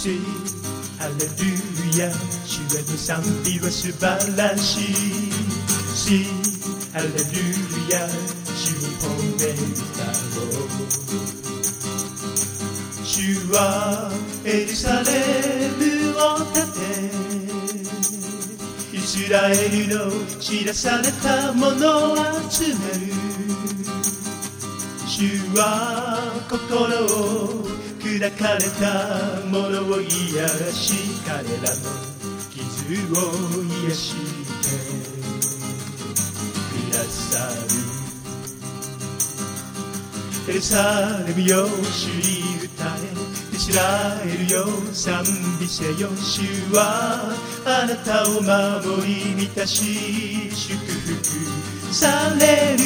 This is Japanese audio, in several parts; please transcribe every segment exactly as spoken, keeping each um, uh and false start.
しハレルヤ主への賛美は素晴らしいしハレルヤ主に褒め歌おう主はエルサレムを建てイスラエルの知らされたものを集める主は心を砕かれたものを癒し彼らの傷を癒してくださるエルサレムよ主に歌えイスラエルよ賛美せよ主はあなたを守り満たし祝福される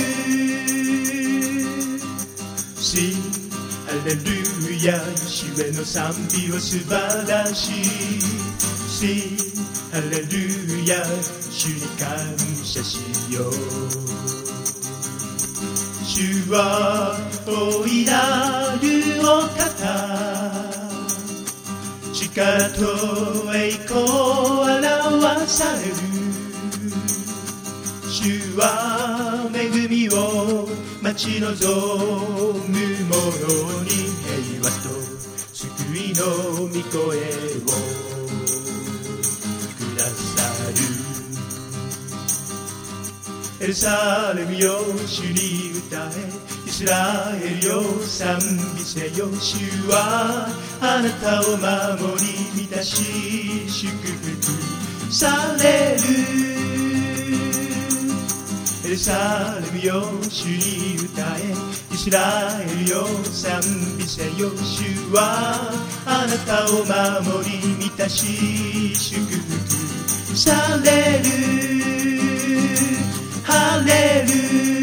しハレルヤ主への賛美は素晴らしいしハレルヤ主に感謝しよう主は大いなるお方力と栄光を表される主は恵みを待ち望む者に平和と救いの御声をくださるエルサレムよ主に歌えイスラエルよ賛美せよ主はあなたを守り満たし祝福されるエルサレムよ主に歌えイスラエルよ賛美せよ主はあなたを守り満たし祝福されるハレル